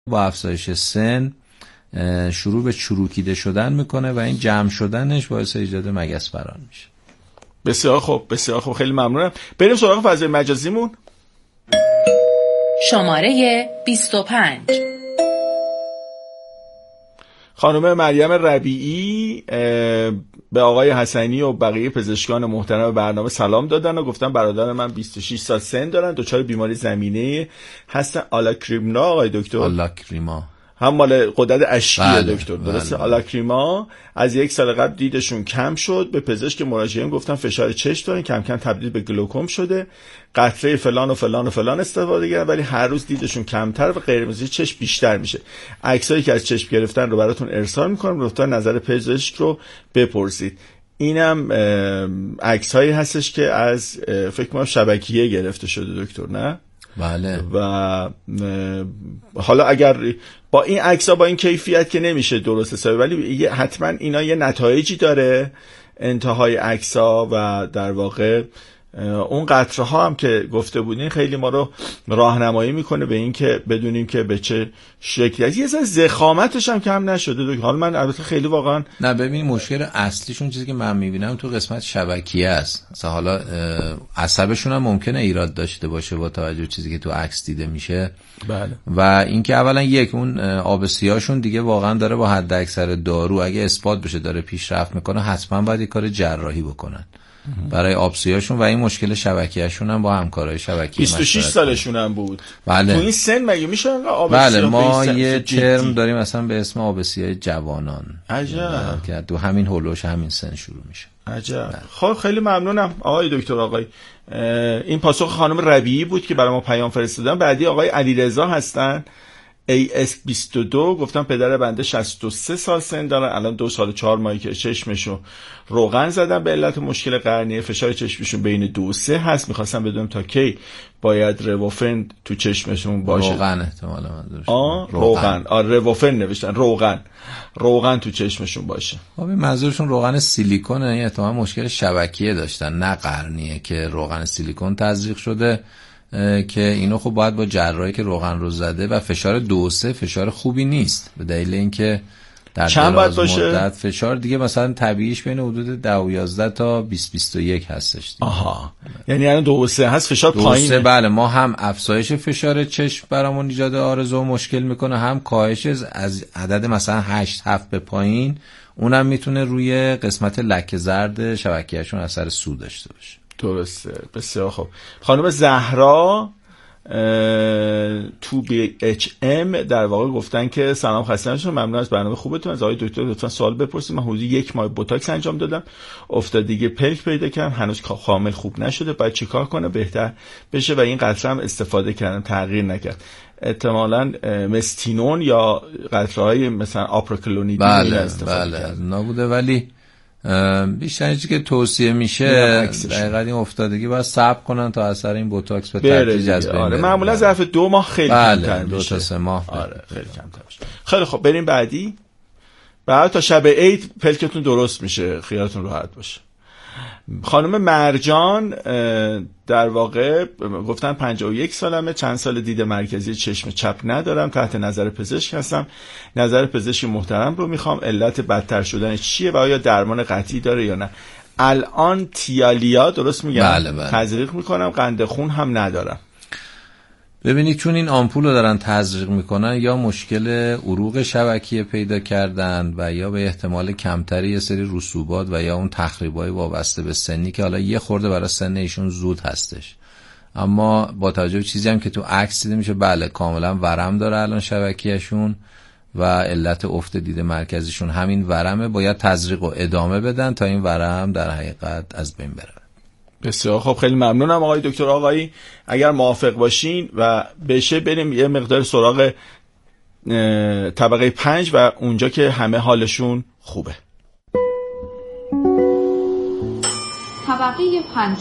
با افزایش سن شروع به چروکیده شدن میکنه و این جمع شدنش باعث ایجاد مگس بران میشه. بسیار خوب، بسیار خوب، خیلی ممنونم. بریم سراغ فضای مجازیمون. شماره 25. خانم مریم ربیعی به آقای حسنی و بقیه پزشکان محترم برنامه سلام دادن و گفتن برادر من 26 سال سن دارن، دچار بیماری زمینه هستن آلاکریما. آقای دکتر آلاکریما هم مال غدد اشکیه دکتر، درسته؟ بله. آلاکریما از 1 سال قبل دیدشون کم شد، به پزشک مراجعه گفتن فشار چشم دارن، کم کم تبدیل به گلوکوم شده، قطره فلان و فلان و فلان استفاده کردن ولی هر روز دیدشون کمتر و قرمزی چشم بیشتر میشه. عکسایی که از چشم گرفتن رو براتون ارسال میکنم، لطفا نظر پزشک رو بپرسید. اینم عکسایی هستش که از فکر کنم شبکیه گرفته شده دکتر، نه؟ بله. و حالا اگر با این عکس‌ها با این کیفیت که نمیشه درست حسابی، ولی حتما اینا یه نتایجی داره انتهای عکس‌ها و در واقع اون قطره ها هم که گفته بودین خیلی ما رو راهنمایی میکنه به این که بدونیم که به چه شکلی است. یه ذره ضخامتش هم کم نشده. حالا من البته خیلی واقعا نه، ببین مشکل اصلیشون چیزی که من میبینم تو قسمت شبکیه است. مثلا حالا عصبشون هم ممکنه ایراد داشته باشه با توجه به چیزی که تو عکس دیده میشه. بله. و اینکه اولا یک اون آب سیاهشون دیگه واقعا داره با حد اکثر دارو اگه اثبات بشه داره پیشرفت میکنه، حتما باید یه کار جراحی بکنن برای آبسیاشون. و این مشکل شبکیه‌شون هم با همکارای شبکیه 26 سالشون هم بود. بله. تو این سن مگه میشه آب بله سیاه؟ ما یه ترم داریم مثلا به اسم آب سیاه جوانان. عجب. که تو همین هولوش همین سن شروع میشه. عجب. خب خیلی ممنونم آقای دکتر. آقای این پاسخ خانم ربیعی بود که برای ما پیام فرستادن. بعدی آقای علیرضا هستن، AS22. گفتم پدر بنده 63 سال سن دارن، الان 2 سال و 4 ماهی که چشمشو روغن زدن به علت مشکل قرنیه، فشار چشمشون بین 2 و 3 هست. میخواستم بدونم تا کی باید روافن تو چشمشون باشه. روغن احتمالاً منظورش. روغن. روافن نوشتن، روغن تو چشمشون باشه. خب این منظورشون روغن سیلیکونه. این احتمالاً مشکل شبکیه داشتن نه قرنیه که روغن سیلیکون تزریق شده، که اینو خب باید با جراحی که روغن رو زده و فشار 2 و 3 فشار خوبی نیست، به دلیل اینکه در دراز مدت فشار دیگه مثلا طبیعیش بین حدود 10 و 11 تا 20-21 هستش دیگه. آها، یعنی الان 2 و 3 هست، فشار پایینه. بله، ما هم افزایش فشار چشم برامون ایجاد آرزو و مشکل میکنه، هم کاهش از عدد مثلا 8-7 به پایین، اونم میتونه روی قسمت لکه زرد شبکیه‌شون اثر سو داشته باشه. درسته. بسیار خوب. خانم زهرا تو BHM در واقع گفتن که سلام، خسته نباشید، ممنون از برنامه خوبتون. از آقای دکتر لطفا سوال بپرسید. من حدود 1 ماه بوتاکس انجام دادم، افتادگی پلک پیدا کردم، هنوز کامل خوب نشده، باید چیکار کنه بهتر بشه؟ و این قطره هم استفاده کردم تغییر نکرد. احتمالاً مستینون یا قطره‌های مثلا آپروکلونیدین استفاده کردن نبوده، ولی بیشتر چیزی که توصیه میشه دقیقاً این افتادگی باید صبر کنن تا اثر این بوتاکس به تدریج از بین بره. معمولا ظرف 2 ماه خیلی کمتر میشه. 2 تا 3 ماه. خیلی کمتر میشه. خیلی خب بریم بعدی. بعد تا شب عید پلکتون درست میشه، خیالتون راحت باشه. خانم مرجان در واقع گفتن 51 سالمه، چند سال دید مرکزی چشم چپ ندارم، تحت نظر پزشک هستم، نظر پزشک محترم رو میخوام، علت بدتر شدن چیه و آیا درمان قطعی داره یا نه؟ الان تیالیا درست میگم؟ بله. تزریق میکنم، قند خون هم ندارم. ببینید چون این آمپول رو دارن تزریق میکنن، یا مشکل عروق شبکیه پیدا کردن و یا به احتمال کمتری یه سری رسوبات و یا اون تخریبای وابسته به سنی که حالا یه خورده برای سن ایشون زود هستش. اما با توجه به چیزی هم که تو عکس دیده میشه، بله کاملا ورم داره الان شبکیهشون و علت افت دید مرکزیشون همین ورمه. باید تزریق رو ادامه بدن تا این ورم در حقیقت از بین بره. بسیار خب، خیلی ممنونم آقای دکتر. آقایی اگر موافق باشین و بشه بریم یه مقدار سراغ طبقه 5 و اونجا که همه حالشون خوبه. طبقه 5.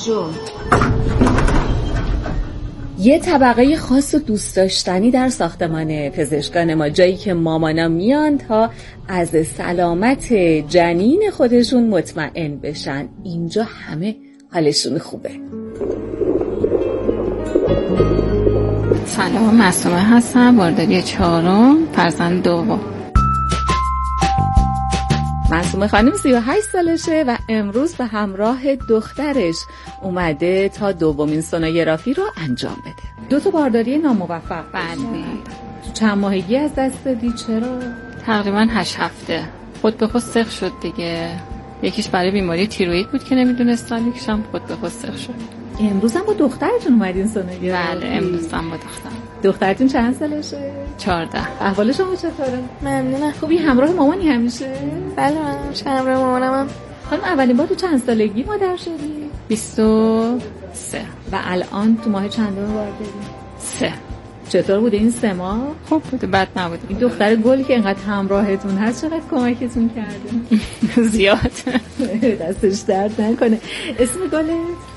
یه طبقه خاص و دوست داشتنی در ساختمان پزشکان ما، جایی که مامانا میان تا از سلامت جنین خودشون مطمئن بشن. اینجا همه حالشون خوبه. سلام، معصومه هستم، بارداری 4 فرزند 2. معصومه خانم 38 سالشه و امروز به همراه دخترش اومده تا دومین سونوگرافی رو انجام بده. 2 بارداری ناموفق. بله. تو چند ماهگی از دست دادی؟ چرا؟ تقریبا 8 هفته. خود به خود سخت شد دیگه. یکیش برای بیماری تیروئید بود که نمیدونستم، یکیش هم خود به خود سخت شد. امروز هم با دخترتون اومدین سونوگرافی؟ بله، امروز هم با دخترم. دخترتون چند سالشه؟ 14. احوال شما چطوره؟ ممنونم. خوبی؟ همراه مامانی همیشه؟ بله، من همراه مامانم. خانم اولین بار تو چند سالگی مادر شدی؟ 23. و الان تو ماه چندم بارداری؟ 3. چطور بوده این 3 ماه؟ خوب بوده، بد نبوده. این دختر گلی که اینقدر همراهتون هست چقدر کمکتون کرده؟ زیاد. دستش درد نکنه. اسم گلت؟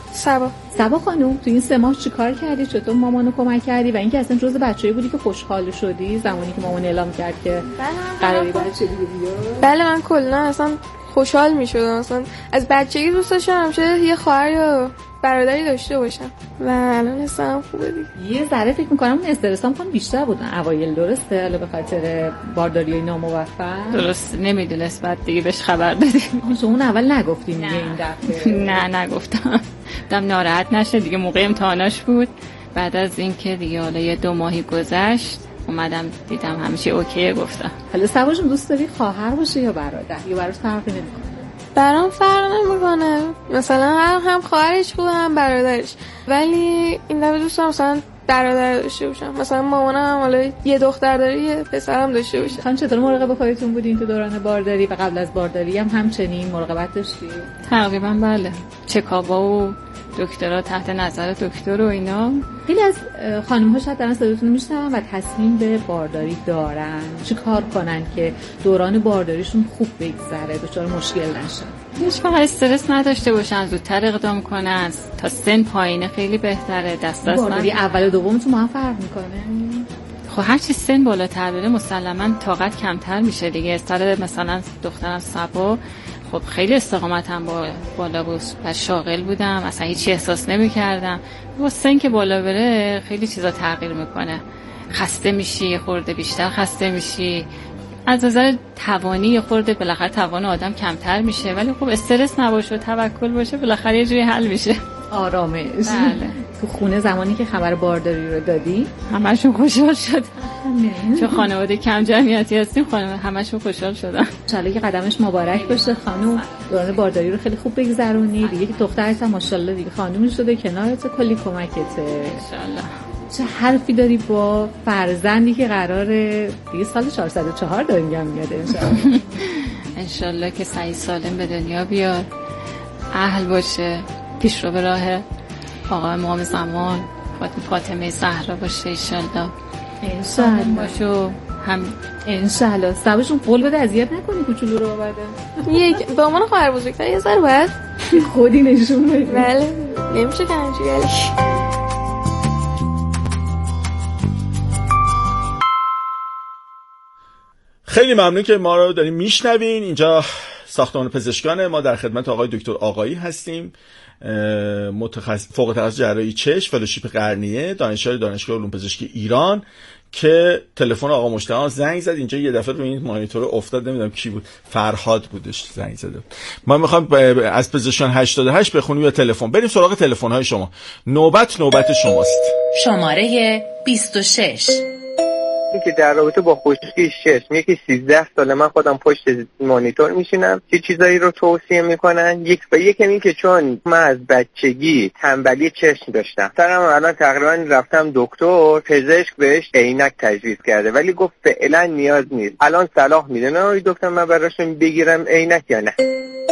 سبا خانم، تو این 3 ماه چی کار کردی؟ چطور مامانو کمک کردی؟ و اینکه اصلا جزء بچه‌ای بودی که خوشحال شدی زمانی که مامان اعلام کرد که قراری بچه دیگه بیاد؟ بله، من کلا اصلا خوشحال می‌شدم. اصلا از بچگی دوست داشتم همیشه یه خواهر یا برادری داشته باشم و الان حسم خوبه دیگه. یه ذره فکر می‌کنم اون استرسام خون بیشتر بود اوایل، درسته؟ حالا به خاطر بارداری ناموفق. درست، نمیدونست، بعد دیگه بهش خبر دادیم. شما اون اول نگفتیم دیگه این دفعه؟ نه نگفتم. دم ناراحت نشه دیگه. موقع امتحاناش بود. بعد از اینکه دیگه حالا یه 2 ماهی گذشت اومدم دیدم همیشه اوکیه، گفتم. حالا سباشون دوست داری خواهر باشه یا برادر؟ یا براش فرقی نمی‌کنه؟ برام فرق نمی‌کنه. مثلا هم خواهرش خوبه هم برادرش. ولی این دفعه دوست دارم مثلا برادر داشته باشم. مثلا مامانم حالا یه دختر داره، یه پسرم داشته باشه. خانم چطور مراقب خودتون بودین تو دوران بارداری و قبل از بارداری هم همچنین مراقبت داشتی؟ تقریبا بله. چکابا و دکترها تحت نظر دکتر و اینا. خیلی از خانم‌ها شاید دارن صداتون رو میشنون و تصمیم به بارداری دارن. چی کار کنن که دوران بارداریشون خوب بگذره، دچار مشکل نشن؟ هیچ فقط استرس نداشته باشن، زودتر اقدام کنن. تا سن پایینه خیلی بهتره. دست بارداری اول و دوم تو ما فرق میکنه. خب هر چی سن بالاتر بره مسلماً طاقت کمتر میشه دیگه. سر مثلا دخترم سبا خب خیلی استقامتم بالا بود و شاغل بودم، اصلا هیچی احساس نمی‌کردم. با سن که بالا بره خیلی چیزا تغییر میکنه. خسته میشی، خورده بیشتر خسته میشی. از نظر توانی خورده بالاخره توان آدم کمتر میشه، ولی خب استرس نباشه و توکل باشه بالاخره یه جوری حل میشه. آرامش. بله. تو خونه زمانی که خبر بارداری رو دادی همشون خوشحال شدن. چون خانواده کم جمعیتی هستیم، همشون خوشحال شدن. ان شاءالله که قدمش مبارک باشه خانم. دوران بارداری رو خیلی خوب بگذرونی دیگه که دخترت هم ماشاءالله دیگه خانومی شده، کنارت، کلی کمکته ان شاءالله. چه حرفی داری با فرزندی که قراره دیگه سال 404 دنیا میاد ان شاءالله؟ ان شاءالله که سعید سالم به دنیا بیاد، اهل باشه، پیش رو به راه آقا امام زمان فاطمه زهرا باشه ان شاءالله. ان شاءالله باشه هم ان شاءالله. سباشون قول بده اذیت نکنی کوچولو رو بعدا. یک به عنوان خواهر بزرگتر یه ذره باید خودی نشون بدی. بله، نمیشه که همینجوری الکی. خیلی ممنون که ما رو دارین میشنوین. اینجا ساختمان پزشکان، ما در خدمت آقای دکتر آقایی هستیم، فوق تخصص جراحی چشم، فلوشیپ قرنیه، دانشیار دانشگاه علوم پزشکی ایران، که تلفن آقا مجتمع زنگ زد اینجا یه دفعه روی این مانیتور افتاد، نمیدونم کی بود، فرهاد بودش زنگ زده. ما میخوام از پزشکان 88 بخونیم یا تلفن. بریم سراغ تلفن‌های شما. نوبت شماست. شماره 26. که در رابطه با خشکی چشم، یکی 13 ساله من خودم پشت مانیتور میشینم، چه چیزایی رو توصیه میکنن. یکی این که چون من از بچگی تنبلی چشم داشتم، سرم الان تقریبا رفتم دکتر، پزشک بهش عینک تجویز کرده ولی گفت فعلا نیاز نیست. الان صلاح میدونه دکتر من براشون بگیرم عینک یا نه؟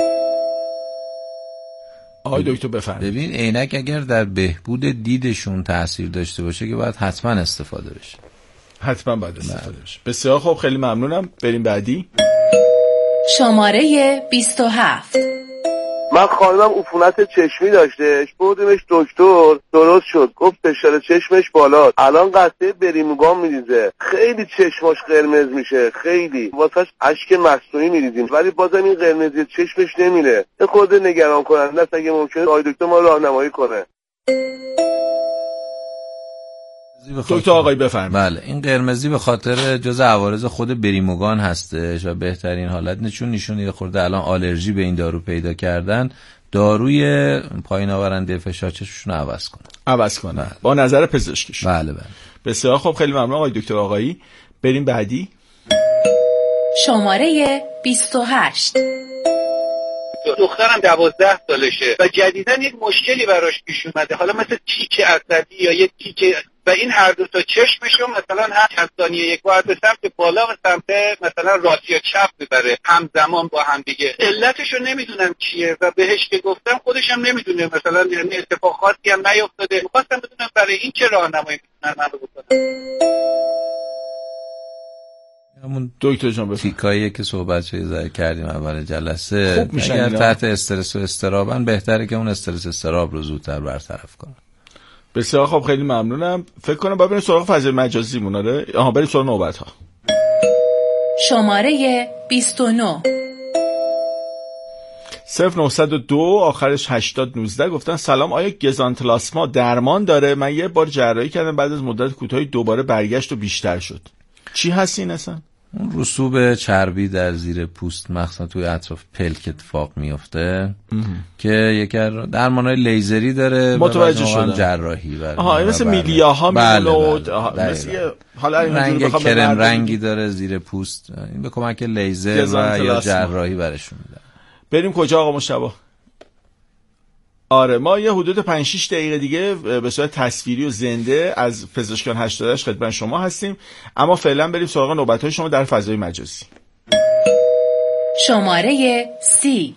آقای دکتر بفرمایید. ببین عینک اگر در بهبود دیدشون تاثیر داشته باشه که باید حتما استفاده بشه. حتما باید استفاده بشه. بسیار خوب، خیلی ممنونم. بریم بعدی. شماره 27. من خانمم عفونت چشمی داشتش، بردیمش دکتر، درست شد، گفت فشار چشمش بالا، الان قطعه بریموگان میریزه، خیلی چشماش قرمز میشه، خیلی واسش اشک مصنوعی میریزیم ولی بازم این قرمزی چشمش نمیره. یه خورده نگران کننده است. اگه ممکنه آقای دکتر ما راهنمایی کنه. دکتر آقایی بفرمایید. بله، این قرمزی به خاطر جزء عوارض خود بریموگان هستش و بهترین حالت نشون یه خورده الان آلرژی به این دارو پیدا کردن، داروی پایین آورنده فشار چشمشون عوض کنن با نظر پزشکشون. بله. بسیار خب، خیلی ممنون آقای دکتر آقایی. بریم بعدی. شماره 28. دخترم 12 سالشه و جدیداً یک مشکلی براش پیش اومده، حالا مثل تیک عصبی یا یک تیک، و این هر دو تا چشمشو مثلا هر چند ثانیه یک بار به سمت بالا و سمت مثلا راست یا چپ میبره همزمان با هم دیگه. علتشو نمیدونم چیه و بهش که گفتم خودش هم نمیدونه، مثلا یعنی اتفاق خاصی هم نیافتاده. می‌خواستم بدونم برای این چه راهنمایی میتونن منو بکنن. همون دکتر جان تیکاییه که صحبت کردیم اول جلسه، خوب میشن اگر تحت استرس و اضطرابن بهتره که اون استرس استراب رو زودتر برطرف کنن. بسیار خب، خیلی ممنونم. فکر کنم بریم سراغ فضای مجازی موناره. بریم سراغ نوبت ها. شماره 29. 0902 آخرش 8019 گفتن سلام، آیا گزانتلاسما درمان داره؟ من یه بار جراحی کردم، بعد از مدت کوتاهی دوباره برگشت و بیشتر شد. چی هست این اصلا؟ اون رسوب چربی در زیر پوست مخصوصا توی اطراف پلک اتفاق میفته که یکی درمانای لیزری داره، متوجه شدم، جراحی. این مثل میلیاها میمونه، مثل حالا رنگ کرم رنگی داره زیر پوست، این به کمک لیزر و یا جراحی برشون میده. بریم کجا آقا مشتبه؟ آره، ما یه حدود 5-6 دقیقه دیگه به صورت تصویری و زنده از پزشکان 88 خدمت شما هستیم، اما فعلا بریم سراغ نوبت‌های شما در فضای مجازی. شماره 30.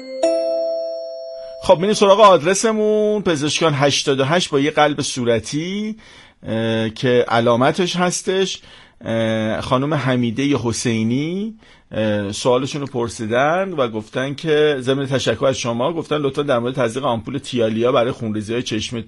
خب میریم سراغ آدرسمون، پزشکان 88 با یه قلب صورتی که علامتش هستش. خانم حمیده حسینی سوالشون رو پرسیدن و گفتن که ضمن تشکر از شما، گفتن لطفا در مورد تزریق آمپول تیالیا برای خونریزی‌های چشم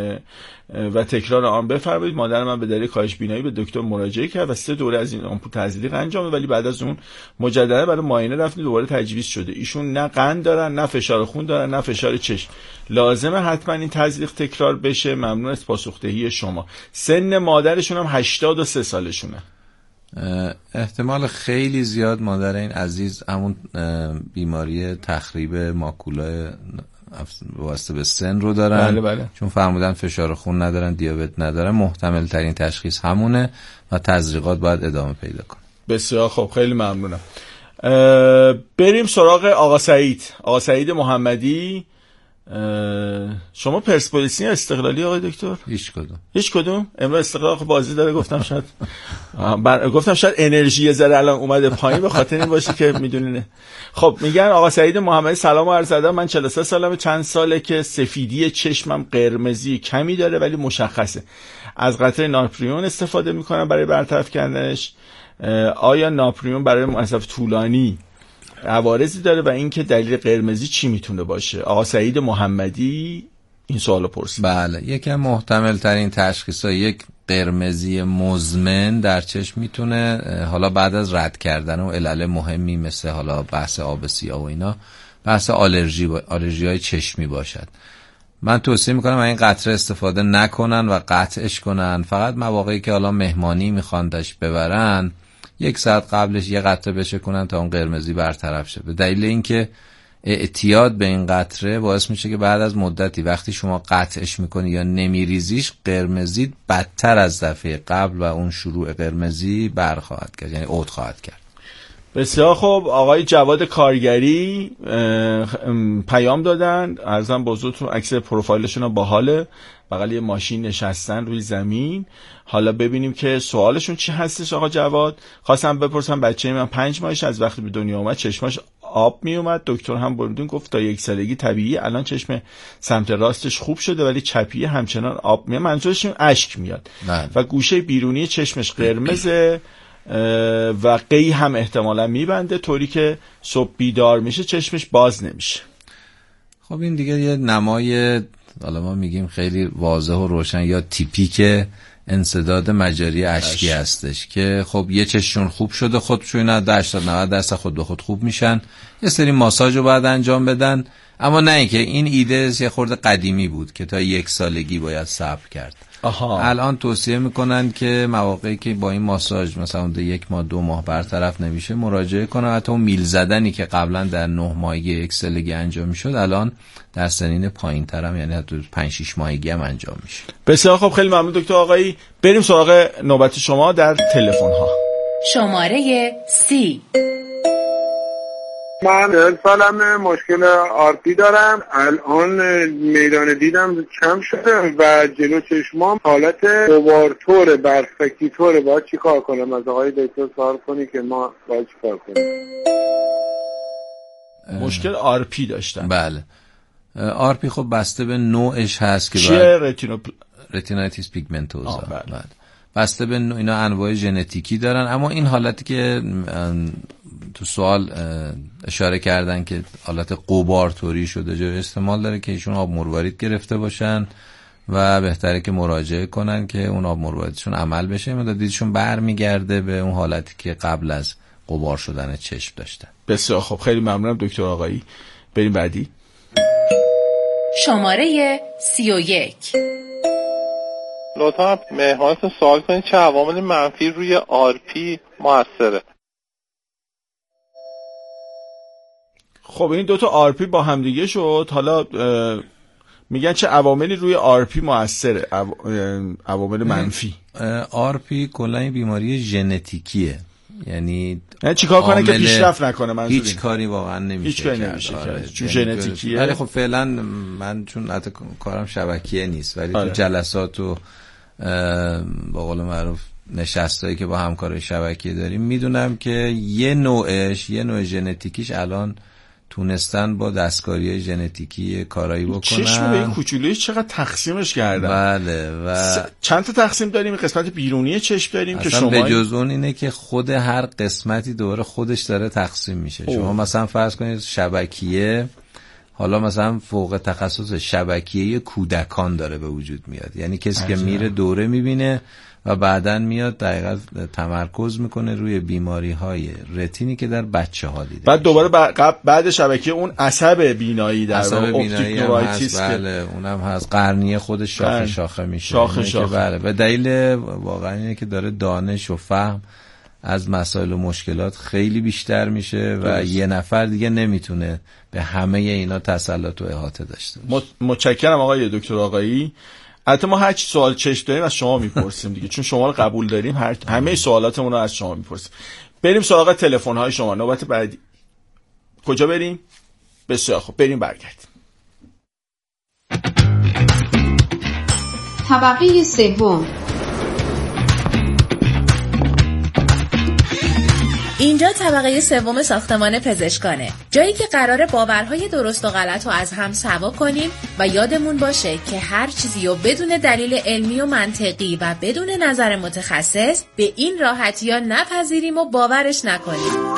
و تکرار آن بفرمایید. مادر من به دلیل کاهش بینایی به دکتر مراجعه کرد و 3 دوره از این آمپول تزریق انجام داد، ولی بعد از اون مجددا برای معاینه رفتیم، دوباره تجویز شده. ایشون نه قند دارن، نه فشار خون دارن، نه فشار چشم. لازمه حتما این تزریق تکرار بشه؟ ممنون از پاسخدهی شما. سن مادرشون هم 83 سالشونه. احتمال خیلی زیاد مادر این عزیز همون بیماری تخریب ماکولای واسطه به سن رو دارن. بله. چون فرمودن فشار خون ندارن، دیابت ندارن، محتمل ترین تشخیص همونه و تزریقات باید ادامه پیدا کنه. بسیار خب، خیلی ممنونم. بریم سراغ آقا سعید محمدی. شما پرسپولیسی استقلالی آقای دکتر؟ هیچ کدوم. امروز استقلال بازی داره، گفتم شاید انرژی ذره الان اومده پایین، به خاطر این باشه که میدونینه. خب میگن آقا سعید محمدی سلام و عرض ادب، من 43 سالمه، چند ساله که سفیدی چشمم قرمزی کمی داره ولی مشخصه. از قطره ناپریون استفاده میکنم برای برطرف کردنش. آیا ناپریون برای مصرف طولانی عوارضی داره و اینکه دلیل قرمزی چی میتونه باشه؟ آقا سعید محمدی این سوالو پرسید. بله، یکی محتمل ترین تشخیصا یک قرمزی مزمن در چشم میتونه، حالا بعد از رد کردن و علل مهمی مثل حالا بحث آب سیاه و اینا، بحث آلرژی های چشمی باشد. من توصیه میکنم این قطره استفاده نکنن و قطعش کنن. فقط مواقعی که حالا مهمانی میخوان داشت ببرن، 1 ساعت قبلش یه قطره بشکنن تا اون قرمزی برطرف شه. به دلیل اینکه اعتیاد به این قطره باعث میشه که بعد از مدتی وقتی شما قطعش میکنی یا نمیریزیش، قرمزی بدتر از دفعه قبل و اون شروع قرمزی برخواهد کرد، یعنی عود خواهد کرد. بسیار خوب. آقای جواد کارگری پیام دادن، عرضم بزرگتون عکس پروفایلشون رو باحاله، بغل یه ماشین نشستن روی زمین. حالا ببینیم که سوالشون چی هستش. آقا جواد خواستم بپرسم، بچه من 5 ماهش از وقتی به دنیا اومد چشماش آب می اومد، دکتر هم بردون گفت تا 1 سالگی طبیعی، الان چشم سمت راستش خوب شده ولی چپی همچنان آب میاد، منظورشون اشک میاد و گوشه بیرونی چشمش قرمزه و قی هم احتمالا میبنده، طوری که صبح بیدار میشه چشمش باز نمیشه. خب این دیگه یه نمای، حالا ما میگیم خیلی واضح و روشن یا تیپیک انسداد مجاری اشکی هستش که خب یه چشمشون خوب شده، خودشون 80-90% خود به خود خوب میشن، یه سری ماساژ رو باید انجام بدن. اما نه اینکه این ایده یه خورده قدیمی بود که تا 1 سالگی باید صبر کرد. الان توصیه میکنن که مواقعی که با این ماساژ مثلا 1 ماه 2 ماه برطرف نمیشه مراجعه کنن. حتی اون میل زدنی که قبلا در 9 ماهگی اکسلگی انجام میشد الان در سنین پایین‌تر هم، یعنی حتی 5-6 ماهگی هم انجام میشه. بسیار خب، خیلی ممنون دکتر آقایی. بریم سراغ نوبت شما در تلفن ها. شماره 30. من 40 سالمه، مشکل آرپی دارم. الان میدان دیدم کم شده و جلو چشمام حالت غبارطور، برفکتیطوره. باید چی کار کنم؟ از آقای دکتر سوال کنی که ما باید چی کار کنیم. مشکل آرپی داشتن. بله، آرپی خب بسته به نوعش هست که چیه؟ رتینایتیس پیگمنتوزا. بله. بسته به اینا انواع ژنتیکی دارن، اما این حالتی که تو سوال اشاره کردن که حالت غبارطوری شده جای احتمال داره که ایشون آب مروارید گرفته باشن و بهتره که مراجعه کنن که اون آب مرواریدشون عمل بشه. مدت دیدشون برمیگرده به اون حالتی که قبل از غبار شدن چشم داشتن. بسیار خب، خیلی ممنونم دکتر آقایی. بریم بعدی. شماره 31. لطفا مهمانتون سوال کنید چه عوامل منفی روی آرپی موثره. خب این دوتا آرپی با همدیگه شد، حالا میگن چه عواملی روی آرپی موثره، عوامل منفی. آرپی کلا بیماری ژنتیکیه، یعنی چیکار کنه که پیشرفت نکنه؟ منظوری هیچ کاری واقعا نمیشه، هیچ کاری نمیشه کرد چون ژنتیکیه. ولی خب فعلا من چون حتی کارم شبکیه نیست، ولی تو جلسات و با قول معروف نشستایی که با همکارای شبکیه داریم میدونم که یه نوع ژنتیکیش الان تونستن با دستکاری ژنتیکی کارایی بکنن. چشم به این کوچولویی چقدر تقسیمش کردن. بله. و چند تا تقسیم داریم؟ قسمت بیرونی چشم داریم که شما به جز اون اینه که خود هر قسمتی دوباره خودش داره تقسیم میشه. شما مثلا فرض کنید شبکیه، حالا مثلا فوق تخصص شبکیه کودکان داره به وجود میاد، یعنی کسی که میره دوره میبینه و بعدن میاد دقیقاً تمرکز میکنه روی بیماری‌های رتینی که در بچه‌ها دیده. بعد دوباره بعد شبکه اون عصب بینایی در اپتیک نورایتیس، بله اونم هست. قرنیه خودش شاخه میشه. شاخه. بله، به دلیل واقعا اینه که داره دانش و فهم از مسائل و مشکلات خیلی بیشتر میشه و یه نفر دیگه نمیتونه به همه اینا تسلط و احاطه داشته باشه. متشکرم آقای دکتر آقایی. البته ما هر چی سوال چشم داریم از شما میپرسیم دیگه، چون شما رو قبول داریم، همه سوالاتمون رو از شما میپرسیم. بریم سراغ تلفن های شما. نوبت بعدی کجا بریم؟ بسیار خب، بریم برگردیم. طبقه سوم. اینجا طبقه سوم ساختمان پزشکانه، جایی که قراره باورهای درست و غلط رو از هم سوا کنیم و یادمون باشه که هر چیزی رو بدون دلیل علمی و منطقی و بدون نظر متخصص به این راحتی ها نپذیریم و باورش نکنیم.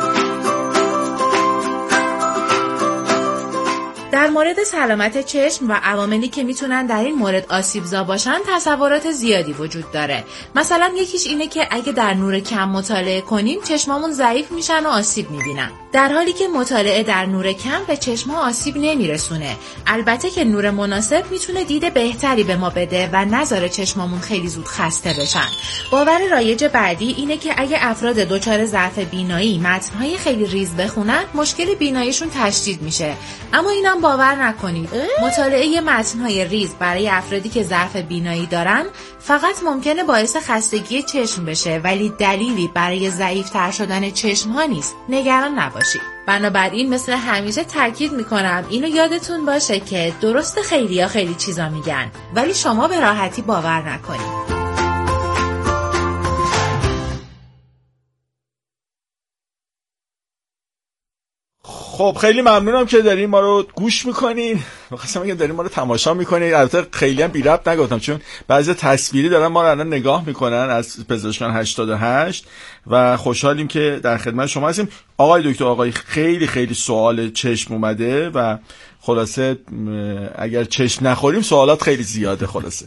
در مورد سلامت چشم و عواملی که میتونن در این مورد آسیبزا باشن تصورات زیادی وجود داره. مثلا یکیش اینه که اگه در نور کم مطالعه کنیم چشمامون ضعیف میشن و آسیب میبینن، در حالی که مطالعه در نور کم به چشم‌ها آسیب نمیرسونه. البته که نور مناسب میتونه دید بهتری به ما بده و نذاره چشمامون خیلی زود خسته بشن. باور رایج بعدی اینه که اگه افراد دچار ضعف بینایی متن‌های خیلی ریز بخونن مشکل بیناییشون تشدید میشه، اما اینم باور نکنید. مطالعه متن‌های ریز برای افرادی که ضعف بینایی دارن فقط ممکنه باعث خستگی چشم بشه، ولی دلیلی برای ضعیف‌تر شدن چشم‌ها نیست. نگران نباشید. بنابراین مثل همیشه تاکید میکنم اینو یادتون باشه که درست خیلیا خیلی چیزا میگن، ولی شما به راحتی باور نکنید. خب خیلی ممنونم که دارین ما رو گوش میکنین. می‌خواستم بگم دارین ما رو تماشا میکنین. البته خیلی هم بی ربط نگفتم، چون بعضی تصویری دارن ما رو الان نگاه میکنن از پزشکان 88 و خوشحالیم که در خدمت شما هستیم. آقای دکتر آقایی خیلی خیلی سوال چشم اومده و خلاصه اگر چشم نخوریم سوالات خیلی زیاده. خلاصه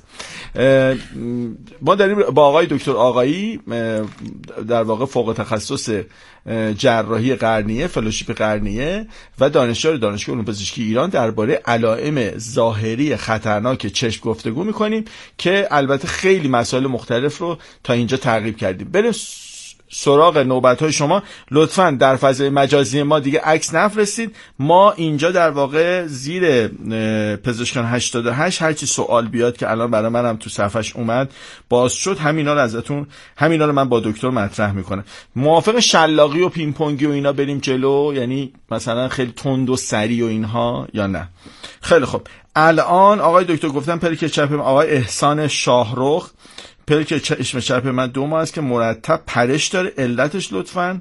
ما داریم با آقای دکتر آقایی در واقع فوق تخصص جراحی قرنیه، فلوشیپ قرنیه و دانشیار دانشگاه علوم پزشکی ایران درباره علائم ظاهری خطرناک چشم گفتگو میکنیم که البته خیلی مسائل مختلف رو تا اینجا تعقیب کردیم. بریم سراغ نوبت‌های شما. لطفاً در فضای مجازی ما دیگه عکس نفرستید. ما اینجا در واقع زیر پزشکان 88 هرچی سوال بیاد که الان برای منم تو صفحش اومد باز شد، همینا رو من با دکتر مطرح میکنم. موافق شلاقی و پینگ پونگی و اینا بریم جلو، یعنی مثلا خیلی تند و سریع و اینها، یا نه؟ خیلی خوب. الان آقای دکتر گفتن پلک چپ آقای احسان شاهرخ، پلک چشم چپ من 2 ماه است که مرتب پرش داره، علتش لطفاً.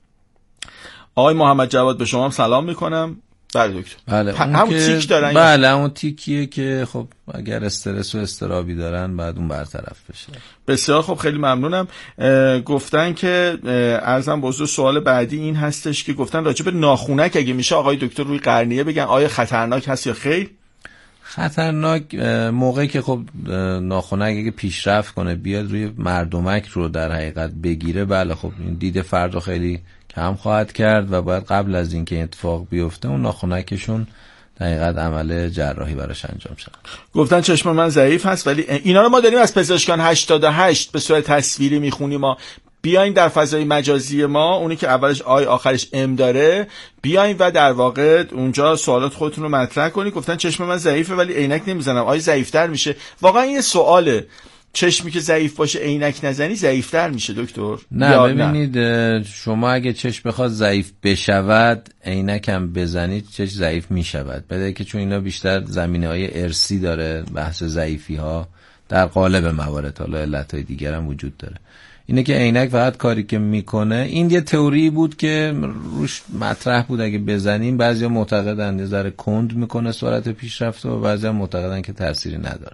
آقای محمد جواد به شما هم سلام میکنم. بله دکتر. بله همون تیک دارن. بله همون تیکیه که خب اگر استرس و استرابی دارن بعد اون برطرف بشه. بسیار خب، خیلی ممنونم. گفتن که عرضم بزرگ سوال بعدی این هستش که گفتن راجع به ناخونک اگه میشه آقای دکتر روی قرنیه بگن آیا خطرناک هست یا خیر؟ خطرناک موقعی که خب ناخنک اگه پیشرفت کنه بیاد روی مردمک رو در حقیقت بگیره، بله خب این دید فرد رو خیلی کم خواهد کرد و باید قبل از اینکه اتفاق بیفته اون ناخنکشون در حقیقت عمل جراحی براش انجام شد. گفتن چشم من ضعیف هست، ولی اینا رو ما داریم از پزشکان 88 به صورت تصویری میخونیم. ما بیاین در فضای مجازی ما، اونی که اولش آی آخرش ام داره، بیاین و در واقع اونجا سوالات خودتون رو مطرح کنید. گفتن چشم من ضعیفه ولی عینک نمیزنم، آیا ضعیفتر میشه؟ واقعا این سواله، چشمی که ضعیف باشه عینک نزنی ضعیفتر میشه دکتر؟ نه ببینید شما اگه چشم بخواد ضعیف بشود عینک هم بزنید چشم ضعیف میشود، بده که چون اینا بیشتر زمینه‌های ارثی داره، بحث ضعیفی ها در قالب موارد، حالا علت‌های دیگر هم وجود داره. اینه که عینک فقط کاری که میکنه، این یه تئوری بود که روش مطرح بود اگه بزنیم، بعضیا معتقدن یه ذره کند میکنه سرعت پیشرفت و بعضیا معتقدن که تأثیری نداره.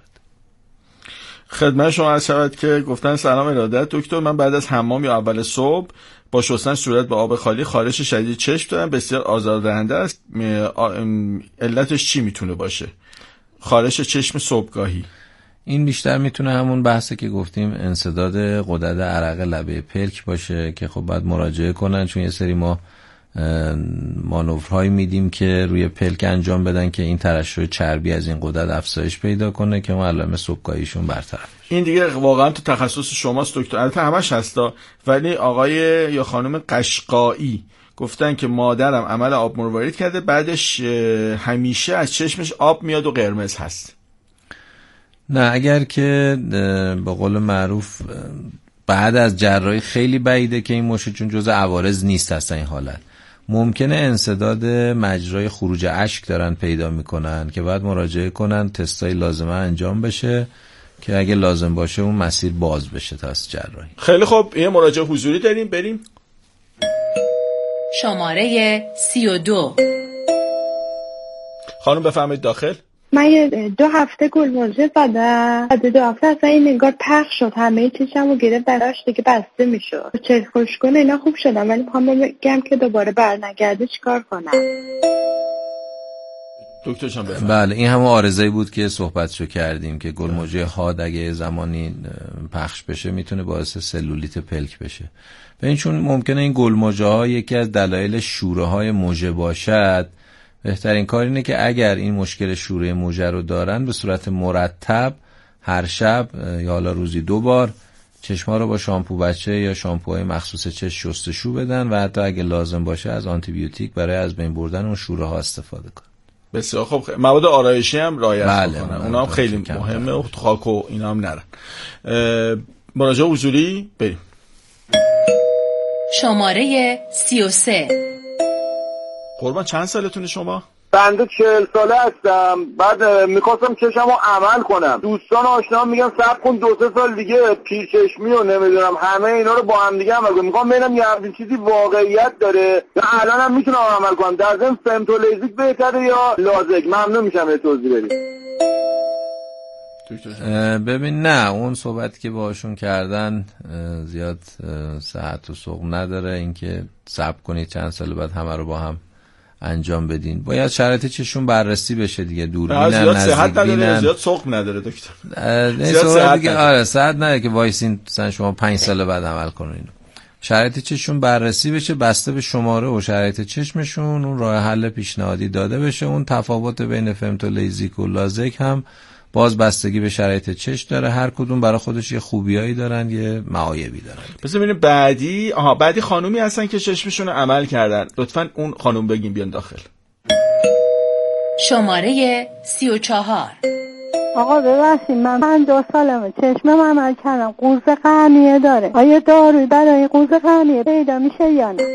خدمت شما عرض شود که گفتن سلام ارادت دکتر، من بعد از حمام یا اول صبح با شستن صورت با آب خالی خارش شدید چشم دارم، بسیار آزاردهنده است. علتش چی میتونه باشه؟ خارش چشم صبحگاهی. این بیشتر میتونه همون بحثه که گفتیم انسداد غدد عرق لبه پلک باشه که خب باید مراجعه کنن، چون یه سری ما مانورهایی میدیم که روی پلک انجام بدن که این ترشح چربی از این غدد افزایش پیدا کنه که ما علائم صبحگاهیشون برطرف. این دیگه واقعا تو تخصص شماست دکتر، البته همش هستا، ولی آقای یا خانم قشقایی گفتن که مادرم عمل آب مروارید کرده، بعدش همیشه از چشمش آب میاد و قرمز هست. نه اگر که به قول معروف بعد از جراحی خیلی بعیده که این مشکل، چون جزء عوارض نیست هستن این حالت. ممکنه انسداد مجرای خروج اشک دارن پیدا میکنن که باید مراجعه کنن، تستای لازمه انجام بشه که اگه لازم باشه اون مسیر باز بشه تا از جراحی. خیلی خوب، یه مراجعه حضوری داریم، بریم. شماره 32. خانم بفرمایید داخل. من 2 هفته گلموزه زدم، بعد 2 هفته اصلا این انگار پخش شد، همه چشم رو گرفت، براش دیگه بسته میشد. چشم خشکونه اینا خوب شدم، ولی میخوام بگم که دوباره برنگرده چیکار کنم؟ دکتر شما بفرمایید. بله این همون عارضه‌ای بود که صحبتشو کردیم که گلموجه حاد اگه زمانی پخش بشه میتونه باعث سلولیت پلک بشه. ببین چون ممکنه این گلموجه ها یکی از دلایل شوره های موجه باشد، بهترین کار اینه که اگر این مشکل شوره موجه رو دارن به صورت مرتب هر شب یا حالا روزی 2 بار چشم‌ها رو با شامپو بچه یا شامپوهای مخصوص چشم شستشو بدن و حتی اگه لازم باشه از آنتی بیوتیک برای از بین بردن اون شوره ها استفاده کنن. بسیار خوب. مواد آرایشی هم رعایت بله کنن، اونا هم خیلی مهمه و خاک و اینا هم نرن. مراجعه حضوری بریم. شماره 33. قربان چند سالتونه شما؟ بنده 40 ساله هستم. بعد میخواستم چشمو عمل کنم، دوستان آشنا میگن صبر کن 2-3 سال دیگه پیرچشمی و نمیدونم همه اینا رو با هم دیگه عمل کنم. میخوام ببینم یه همچین چیزی واقعیت داره یا الان هم میتونم عمل کنم. در ضمن فمتولیزیک بهتره یا لازک؟ ممنون میشم یه توضیح بدید. ببین نه، اون صحبت که باشون کردن زیاد صحت و سقم نداره. اینکه صبر کنید چند سال بعد همه رو با هم انجام بدین، باید شرایط چشون بررسی بشه دیگه. دوربینن، زیاد صحت نداره، نزدیک زیاد سقم نداره دکتر. زیاد صحت دیگه. آره صحت نداره که وایسین مثلا شما 5 سال بعد عمل کنین. شرایط چشمشون بررسی بشه، بسته به شماره و شرایط چشمشون اون راه حل پیشنهادی داده بشه. اون تفاوت بین فمتو لیزیک و لازک هم باز بستگی به شرایط چشم داره. هر کدوم برای خودش یه خوبیایی دارن، یه معایبی دارن. پس ببینیم بعدی خانومی هستن که چشمشون رو عمل کردن. لطفاً اون خانوم بگیم بیان داخل. شماره 34. آقا ببخشید، من 50 سالمه، چشمم عمل کردم، قوز قرنیه داره. آیا دارویی برای قوز قرنیه پیدا میشه یا نه؟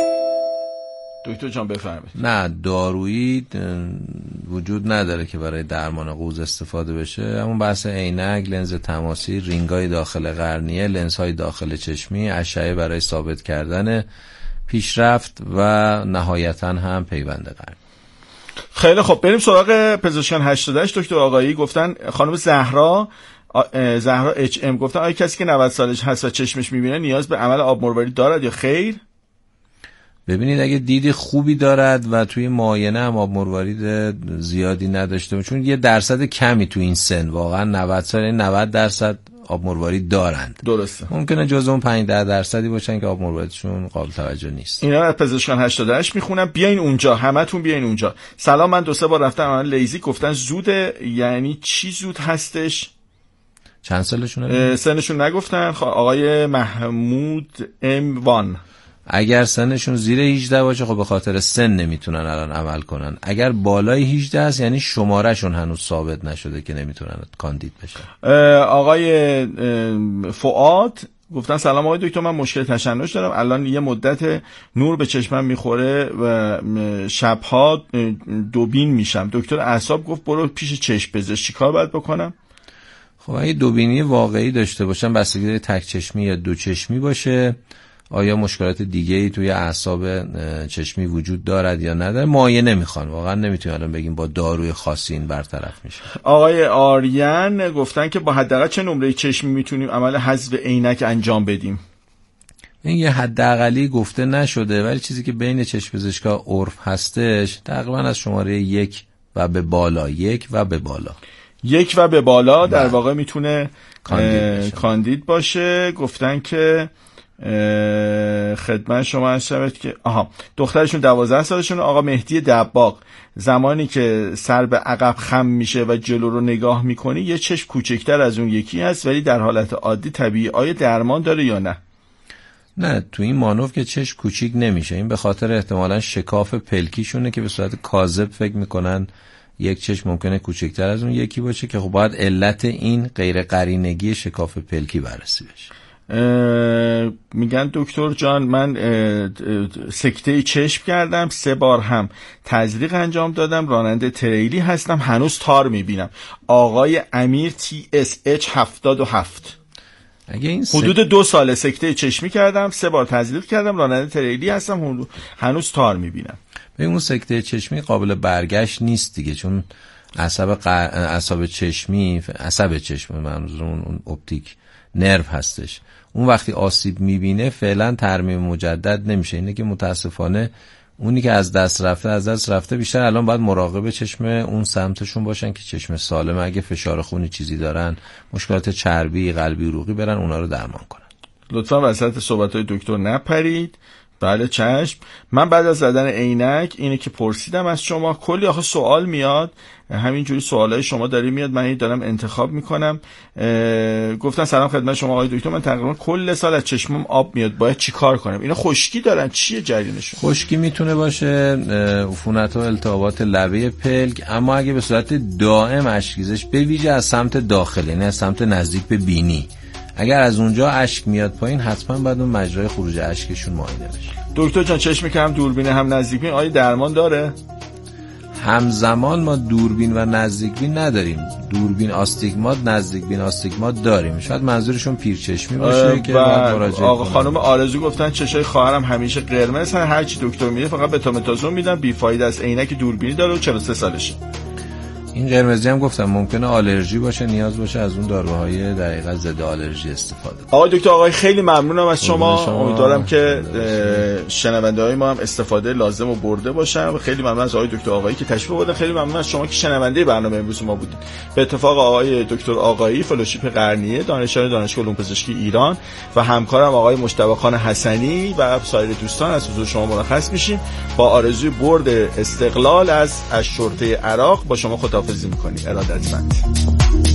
دکتر جان بفرمایید. نه، دارویی وجود نداره که برای درمان قوز استفاده بشه. همون بحث عینک، لنز تماسی، رینگای داخل قرنیه، لنزهای داخل چشمی، اشعه برای ثابت کردن پیشرفت و نهایتاً هم پیوند قرنی. خیلی خب، بریم سراغ پزشکان 88. دکتر آقایی گفتن خانم زهرا اچ ام گفتن آیا کسی که 90 سالش هست و چشمش میبینه نیاز به عمل آب مروارید دارد یا خیر؟ ببینید اگه دید خوبی دارد و توی معاینه هم آب مروارید زیادی نداشته، چون یه درصد کمی تو این سن، واقعا 90 سال 90% آب مروارید دارند. درسته. ممکنه جز اون 5-10% باشن که آب مرواریدشون قابل توجه نیست. اینا از پزشکان 88 میخونم. بیاین اونجا، همتون بیاین اونجا. سلام، من 2-3 بار رفتم عمل لیزیک، گفتن زوده. یعنی چی زود هستش؟ چند سالشونه؟ سنشون نگفتن. آقای محمود ام وان. اگر سنشون زیر 18 باشه خب به خاطر سن نمیتونن الان عمل کنن. اگر بالای 18 است یعنی شمارهشون هنوز ثابت نشده که نمیتونن کاندید بشن. آقای فؤاد گفتن سلام آقای دکتر، من مشکل تشنج دارم. الان یه مدت نور به چشمم میخوره و شبها دوبین میشم. دکتر اعصاب گفت برو پیش چشم پزشک. چیکار باید بکنم؟ خب اگه دوبینی واقعی داشته باشن، بستگی داره تک چشمی یا دو چشمی باشه، آیا مشکلات دیگه‌ای توی اعصاب چشمی وجود دارد یا نداره، معاینه میخوان. واقعا نمیتونیم الان بگیم با داروی خاصی این برطرف میشه. آقای آریان گفتن که با حداقل چه نمره چشمی میتونیم عمل حذف عینک انجام بدیم؟ این یه حداقلی گفته نشده، ولی چیزی که بین چشم پزشکا عرف هستش تقریبا از شماره 1 و به بالا. 1 و به بالا. 1 و به بالا در واقع میتونه کاندید باشه. گفتن که خدمت شما هست شود که دخترشون 12 سالشون. آقا مهدی دباغ، زمانی که سر به عقب خم میشه و جلو رو نگاه میکنی یه چشم کوچکتر از اون یکی هست ولی در حالت عادی طبیعی. آیا درمان داره یا نه؟ نه، تو این مانور که چشم کوچیک نمیشه. این به خاطر احتمالاً شکاف پلکیشونه که به صورت کاذب فکر میکنن یک چشم ممکنه کوچکتر از اون یکی باشه، که خب باید علت این غیر قرینگی شکاف پلکی بررسی بشه. میگن دکتر جان من سکته چشم کردم، 3 بار هم تزریق انجام دادم، راننده تریلی هستم، هنوز تار میبینم. آقای امیر TSH 77. اگه این حدود 2 ساله سکته چشمی کردم، 3 بار تزریق کردم، راننده تریلی هستم، هنوز تار میبینم. ببین اون سکته چشمی قابل برگشت نیست دیگه، چون عصب چشمی منظور اون اپتیک نرو هستش. اون وقتی آسیب میبینه فعلا ترمیم مجدد نمیشه. اینه که متاسفانه اونی که از دست رفته بیشتر الان باید مراقب چشم اون سمتشون باشن که چشم سالم، اگه فشار خونی چیزی دارن، مشکلات چربی، قلبی، عروقی، برن اونا رو درمان کنن. لطفا وسط صحبت‌های دکتر نپرید. بله چشم. من بعد از زدن عینک اینه که پرسیدم از شما، کلی آخه سوال میاد، همینجوری سوالای شما داری میاد، من این دارم انتخاب میکنم. گفتن سلام خدمت شما آقای دکتر، من تقریبا کل سال از چشمم آب میاد، باید چی کار کنم؟ اینا خشکی دارن، چیه جریانشون؟ خشکی میتونه باشه، عفونت و التهابات لبه پلک، اما اگه به صورت دائم اشکریزش به ویژه از سمت داخل، یعنی از سمت نزدیک به بینی، اگر از اونجا اشک میاد پایین، حتما باید اون مجرای خروج اشکشون معاینه بشه. دکتر جان چشمی که هم دوربین هم نزدیکبین، آیا درمان داره؟ همزمان ما دوربین و نزدیکبین نداریم. دوربین آستیگمات، نزدیکبین آستیگمات داریم. شاید منظورشون پیرچشمی باشه که باید مراجعه کنه. خانم آرزو گفتن چشای خواهرم همیشه قرمز هستن، هر چی دکتر میده فقط بتامتازون میدن، بیفایده است، عینک دوربینی داره و 43 سالشه. این قرمزی هم گفتم ممکنه آلرژی باشه، نیاز باشه از اون داروهای دقیقاً ضد آلرژی استفاده کنید. آقای دکتر آقای خیلی ممنونم از شما. امیدوارم که شنونده‌های ما هم استفاده لازم رو برده باشن. خیلی ممنون از آقای دکتر آقایی که تشریف آوردن. خیلی ممنون از شما که شنونده برنامه امروز ما بودید. به اتفاق آقای دکتر آقایی فلوشیپ قرنیه دانشیار دانشگاه علوم پزشکی ایران و همکارم آقای مجتبی خان حسنی و سایر دوستان از حضور شما مرخص میشیم با آرزوی برد استقلال از شرطه عراق. با شما خداحافظی می‌کنیم. ارادتمند.